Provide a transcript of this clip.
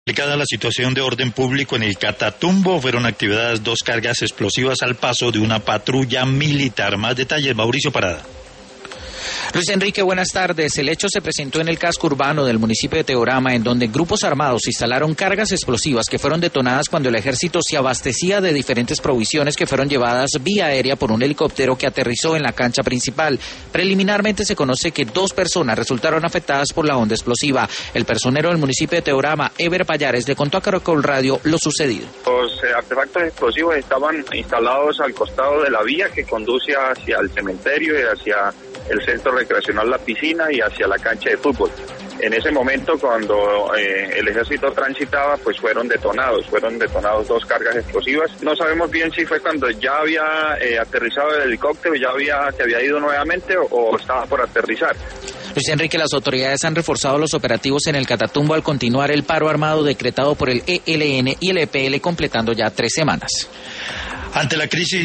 Complicada la situación de orden público en el Catatumbo, fueron activadas 2 cargas explosivas al paso de una patrulla militar. Más detalles, Mauricio Parada. Luis Enrique, buenas tardes. El hecho se presentó en el casco urbano del municipio de Teorama, en donde grupos armados instalaron cargas explosivas que fueron detonadas cuando el ejército se abastecía de diferentes provisiones que fueron llevadas vía aérea por un helicóptero que aterrizó en la cancha principal. Preliminarmente se conoce que 2 personas resultaron afectadas por la onda explosiva. El personero del municipio de Teorama, Eber Payares, le contó a Caracol Radio lo sucedido. Los artefactos explosivos estaban instalados al costado de la vía que conduce hacia el cementerio y hacia el centro recreacional La Piscina y hacia la cancha de fútbol. En ese momento, cuando el ejército transitaba, pues fueron detonados 2 cargas explosivas. No sabemos bien si fue cuando ya había aterrizado el helicóptero, se había ido nuevamente o estaba por aterrizar. Luis Enrique, las autoridades han reforzado los operativos en el Catatumbo al continuar el paro armado decretado por el ELN y el EPL, completando ya 3 semanas. Ante la crisis